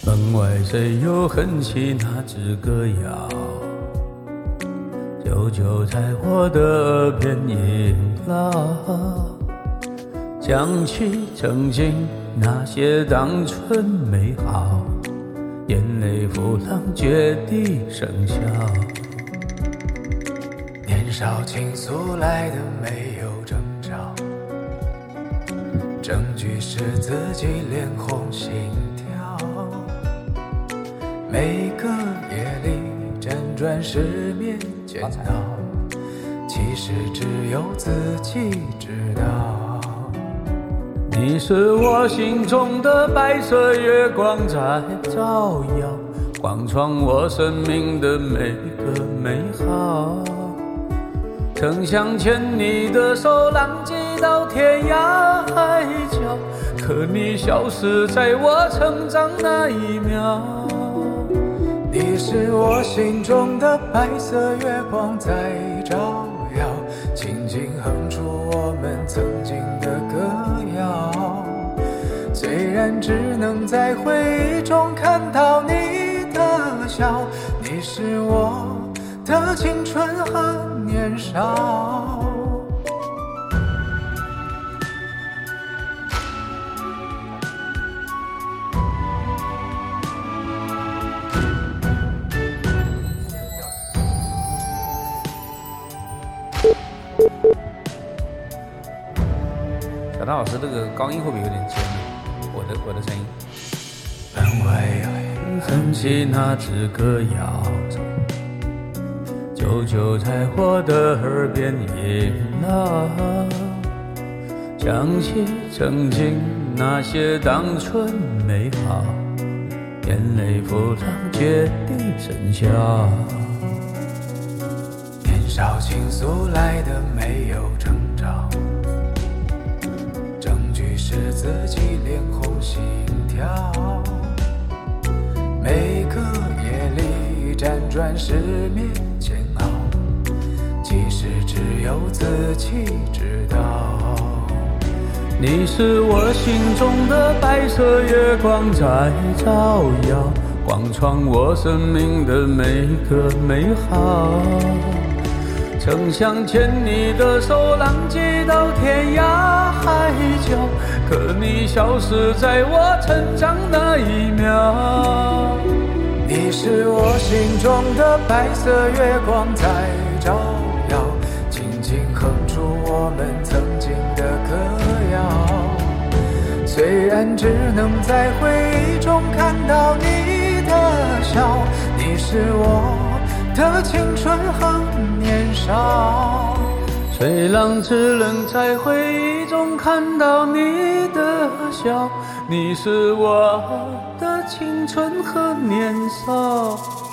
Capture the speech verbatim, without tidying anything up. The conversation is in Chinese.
门外谁又哼起那支歌谣，久久在我的耳边萦绕，想起曾经那些单纯美好，眼泪浮浪决堤生效。 年少倾诉来的没有征兆，证据是自己脸红心跳。每个夜里辗转失眠煎熬，其实只有自己知道。 你是我心中的白色月光在照耀，贯穿我生命的每个美好。曾想牵你的手浪迹到天涯海角，可你消失在我成长那一秒。 你是我心中的白色月光在照耀，轻轻哼出我们曾经的歌谣。虽然只能在回忆中看到你的笑，你是我的青春和年少。 小汤老师这个高音会不会有点尖？我的我的声音。 门外哼起那支歌谣，久久在我的耳边萦绕，想起曾经那些单纯美好，眼泪浮浪决堤生效。 年少倾诉来的没有征兆，证据是自己脸红心跳。每个夜里辗转失眠煎熬，其实只有自己知道。 你是我心中的白色月光在照耀，贯穿我生命的每个美好。曾想牵你的手浪迹到天涯海角，可你消失在我成长那一秒。 你是我心中的白色月光在照耀，轻轻哼出我们曾经的歌谣。虽然只能在回忆中看到你的笑，你是我的青春和年少。 虽然只能在回忆中看到你的笑，你是我的青春和年少。